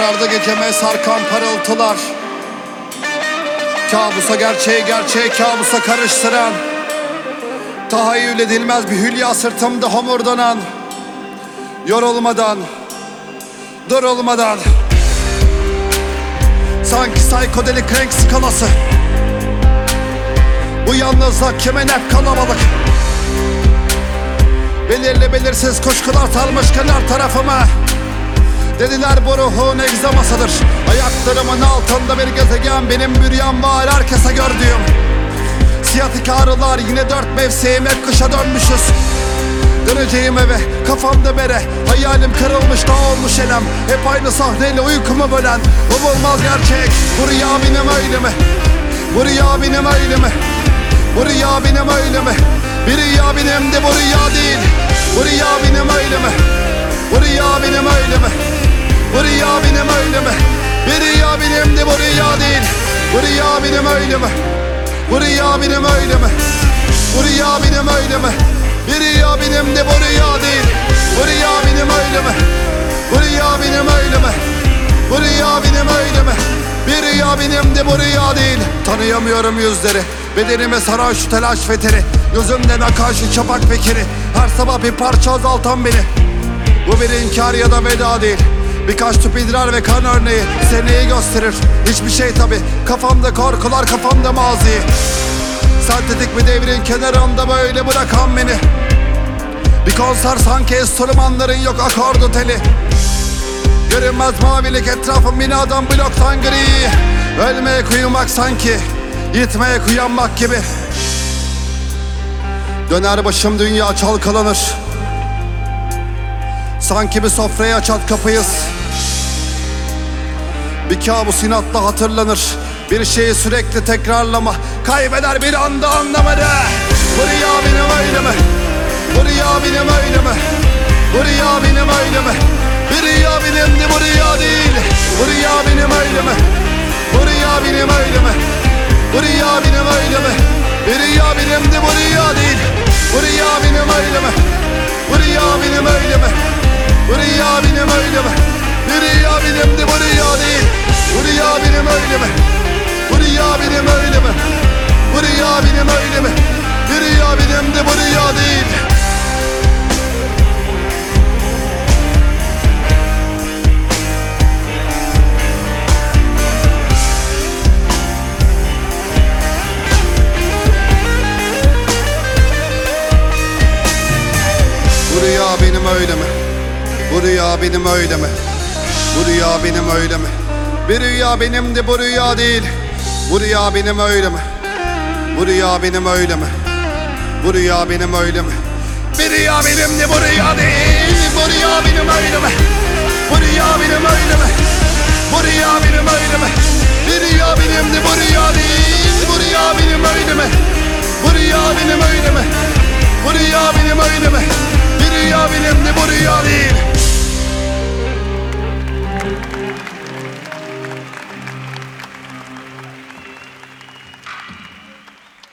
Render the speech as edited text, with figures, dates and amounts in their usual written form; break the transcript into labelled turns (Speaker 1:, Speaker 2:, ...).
Speaker 1: Karardı geceme sarkan parıltılar, kabusa gerçeği gerçeği kabusa karıştıran, tahayyül edilmez bir hülya sırtımda homurdanan. Yorulmadan, durulmadan, sanki psikodelik renk skalası. Bu yalnızlık kimin hep kalabalık. Belirli belirsiz kuşkular sarmış kenar tarafıma. Dediler bu ruhun egzamasıdır. Ayaklarımın altında bir gezegen, benim büryan var herkese gördüğüm. Siyatik ağrılar yine dört mevsim, hep kışa dönmüşüz. Döneceğim eve kafamda bere, hayalim kırılmış da olmuş elem. Hep aynı sahneyle uykumu bölen umulmaz gerçek. Bu rüya benim öyle mi? Bu rüya benim öyle mi? Bu rüya benim öyle mi? Bir rüya benim de bu rüya değil. Bu rüya benim öyle mi? Bu rüya benim öyle mi? Bu rüya benim öyle mi? Bir rüya benim de bu rüya değil. Bu rüya benim öyle mi? Bu rüya benim öyle mi? Bu rüya benim öyle mi? Bir rüya benim de bu rüya değil. Bu rüya benim öyle mi? Bu rüya benim öyle mi? Bu rüya benim öyle mi? Bir rüya benim de bu rüya değil. Tanıyamıyorum yüzleri, bedenime saran şu telaş ve teri. Gözümden akan şu çapak fikri, her sabah bir parça azaltan beni. Bu bir inkar ya da veda değil, birkaç tüp idrar ve kan örneği seneyi gösterir. Hiçbir şey tabi, kafamda korkular, kafamda mazi. Sentetik bir devrin kenarında böyle bırakan beni. Bir konser sanki enstrümanların yok akordu teli. Görünmez mavilik etrafım, binadan bloktan gri. Ölmeye kuyumak sanki yitmeye kuyanmak gibi. Döner başım dünya çalkalanır, sanki bir sofraya çat kapıyız. Bir kabus inatla hatırlanır, bir şeyi sürekli tekrarlama kaybeder bir anda anlamını. Bu rüya benim öyle mi? Bu rüya benim öyle mi? Bu rüya benim öyle mi? Bir rüya benim de bu rüya değil. Bu rüya benim öyle mi? Bu rüya benim öyle mi? Bu rüya benim öyle mi? Bir rüya benim de bu rüya değil. Bu rüya benim öyle mi? Bu rüya benim öyle mi? Bu rüya benim öyle mi? Bir rüya benim de bu rüya değil. Bu rüya benim öyle mi? Bu rüya benim öyle mi? Bu rüya benim öyle mi? Bir rüya benim de bu rüya değil. Bu rüya benim öyle mi? Bu rüya benim öyle mi? Bu rüya benim öyle mi? Bir rüya benim de bu rüya değil. Bu rüya benim öyle mi? Bu rüya benim öyle mi? Bu rüya benim öyle mi? Bir rüya benim de bu rüya değil. Bu rüya benim öyle mi? Bu rüya benim öyle mi? Bu rüya benim öyle mi? Bir rüya benim de bu rüya değil. Bu rüya benim öyle mi? Bu rüya benim öyle mi? Bu rüya benim öyle mi? Bir rüya benim de bu rüya değil.